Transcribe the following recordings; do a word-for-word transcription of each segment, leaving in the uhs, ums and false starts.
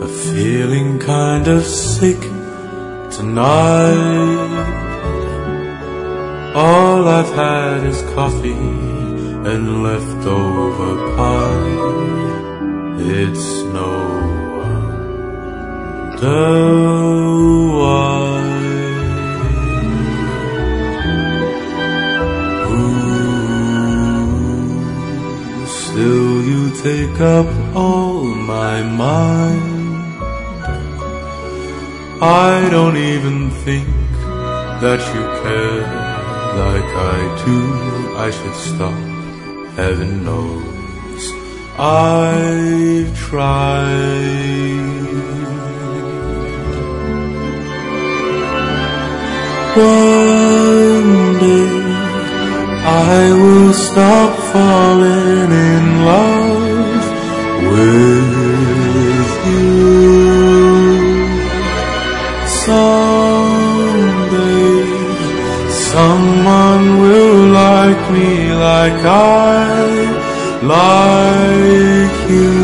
but feeling kind of sick tonight. All I've had is coffee and leftover pie. It's no wonder why. Ooh, still you take up all my mind. I don't even think that you care like I do. I should stop, heaven knows I've tried. One day I will stop falling in love with you. Someday someone will like me like I like you.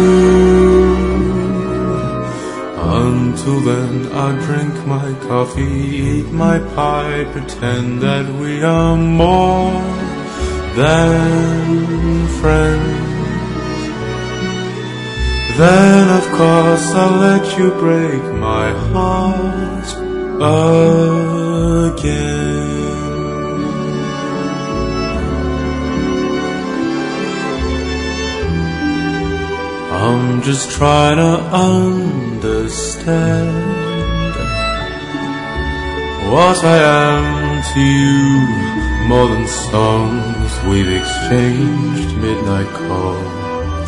Until then I drink my coffee, eat my pie, pretend that we are more than friends. Then of course I'll let you break my heart again. I'm just trying to understand what I am to you, more than songs we've exchanged, midnight calls,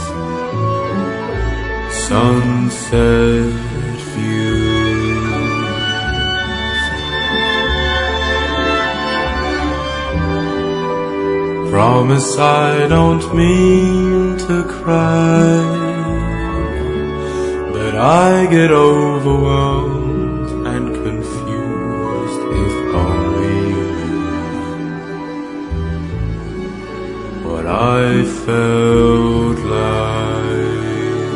sunset views. Promise I don't mean to cry, but I get overwhelmed and confused. If only you knew what I felt like.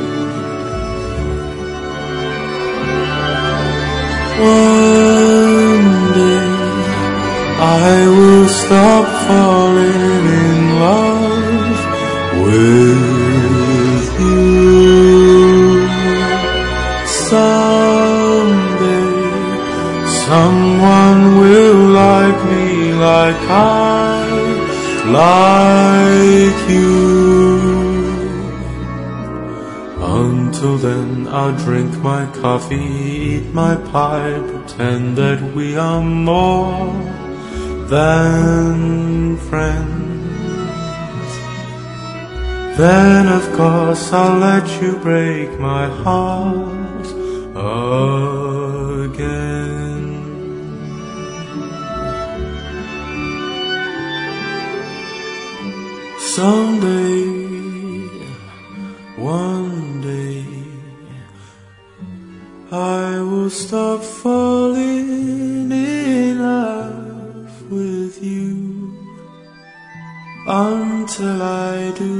One day I will stop falling in love with you. Someday someone will like me like I like you. Until then I'll drink my coffee, eat my pie, pretend that we are more than friends. Then of course I'll let you break my heart again. Someday, one day, I will stop falling in love with you. Until I do,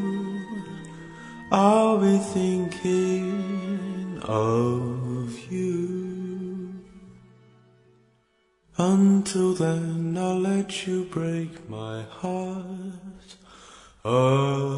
I'll be thinking of you. Until then I'll let you break my heart again.